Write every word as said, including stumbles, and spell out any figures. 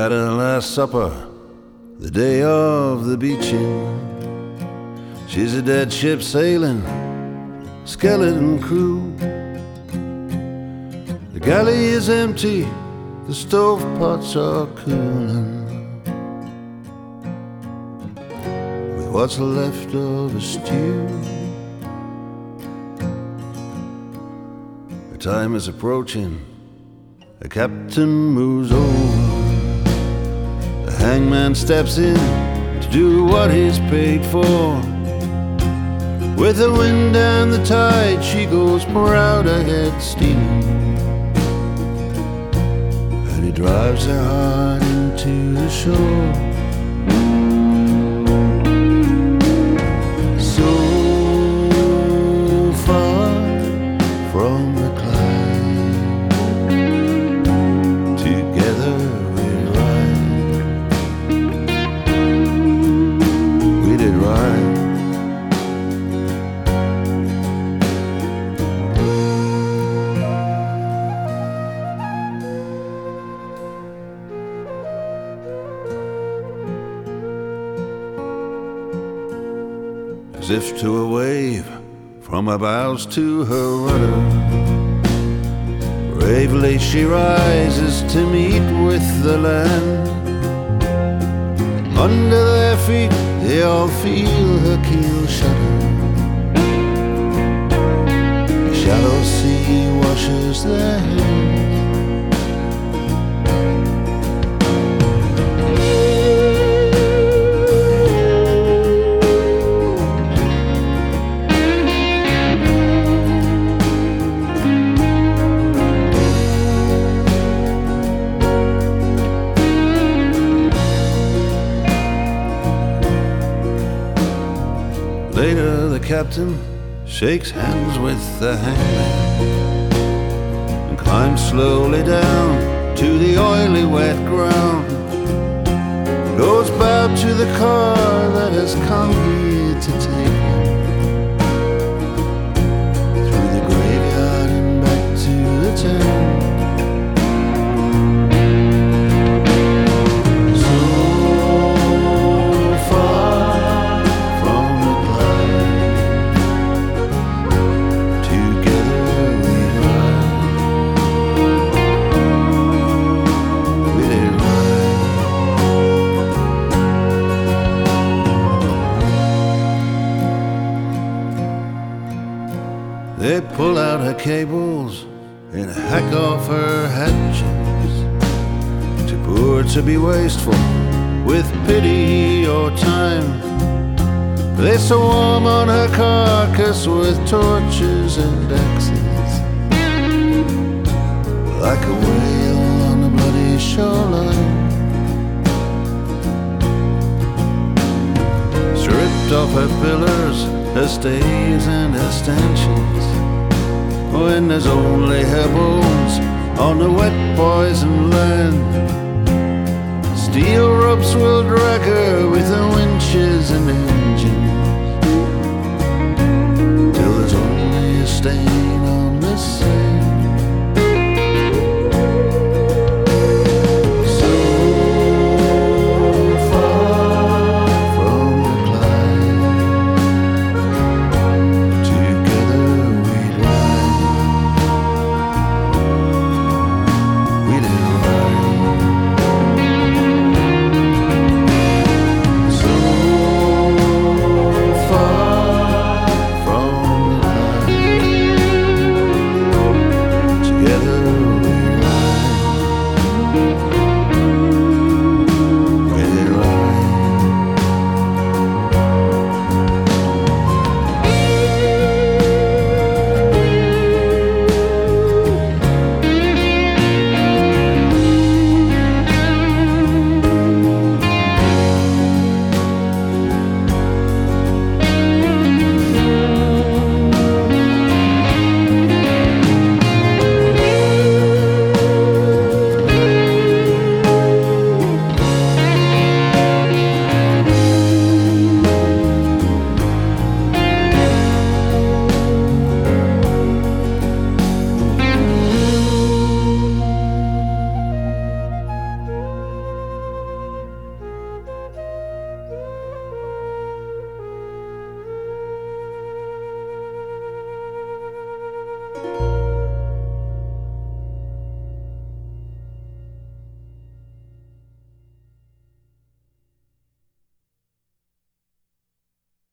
At her last supper, the day of the beaching, she's a dead ship sailing, skeleton crew. The galley is empty, the stovepots are cooling, with what's left of a stew. The time is approaching, the captain moves over. The hangman steps in to do what he's paid for. With the wind and the tide, she goes proud ahead steaming, and he drives her hard into the shore. So far from the climb, together we ride. We did ride. As if to a wave, from her bows to her rudder, bravely she rises to meet with the land. Under their feet they all feel her keel shudder. The shallow sea washes their hands. Later the captain shakes hands with the hangman and climbs slowly down to the oily wet ground. Goes bowed to the car that has come here to take him through the graveyard and back to the town. They pull out her cables and hack off her hatches, too poor to be wasteful with pity or time. They swarm on her carcass with torches and axes, like a whale on a bloody shoreline. Stripped off her pillars, her staves and her stanchions, when there's only her bones on the wet poison land. Steel ropes will drag her with the winches and engines